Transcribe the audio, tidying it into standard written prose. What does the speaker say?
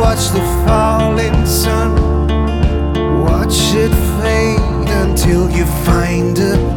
watch the falling sun. Watch it fade until you find a